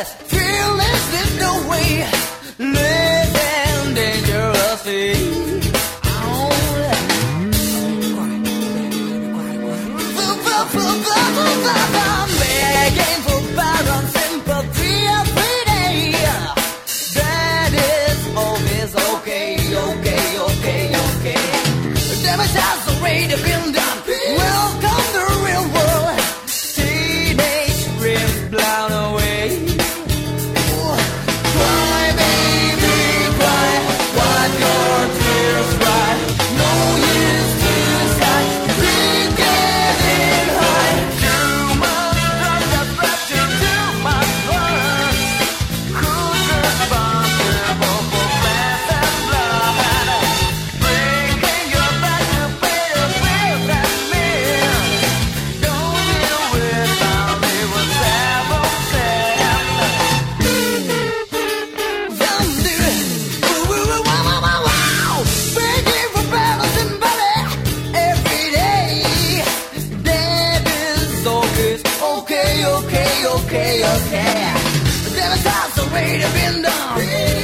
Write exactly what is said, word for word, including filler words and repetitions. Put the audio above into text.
this fearless, there's no way living dangerously. I'm begging for Byron's sympathy every day. That is always okay, okay, okay, okay. Damage has a way to build up. Welcome to the real world. Teenage dreams blown away. Cry, baby, cry. Wipe your tears dry. No use to start. Keep getting high. Too much drugs have left you too much blood. Who's responsible for class and blood? Breaking your back to pay the bills and men. Don't deal with how they were seven said. Some do. Woo, woo, woo, wow, wow, wow, wow. Begging for battles and belly every day. That is always okay, okay, okay, okay. There is also a way to bend down.